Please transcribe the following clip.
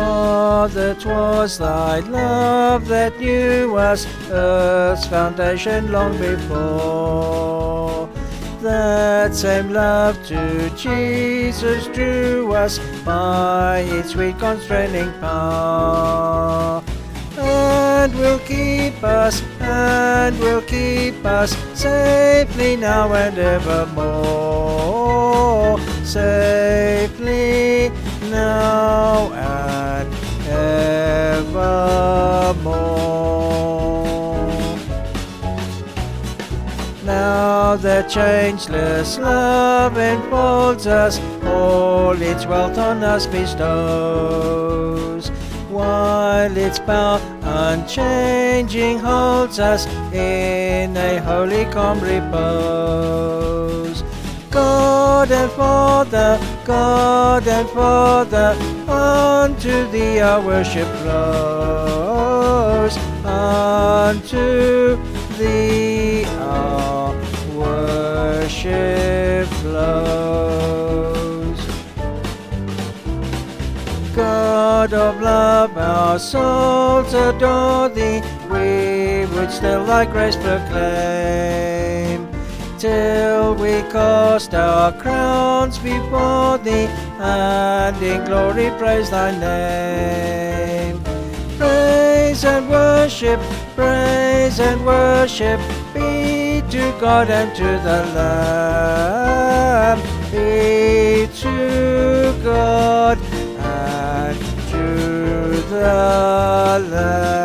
Father, 'twas thy love that knew us, earth's foundation long before. That same love to Jesus drew us by its sweet constraining power, and will keep us safely now and evermore, safely now and evermore. Now that changeless love enfolds us, all its wealth on us bestows, while its power unchanging holds us in a holy calm repose. God and Father, unto thee our worship flows, unto thee our worship flows. God of love, our souls adore thee, we would still thy grace proclaim, till we cast our crowns before thee, and in glory praise thy name. Praise and worship be to God and to the Lamb, be to God and to the Lamb.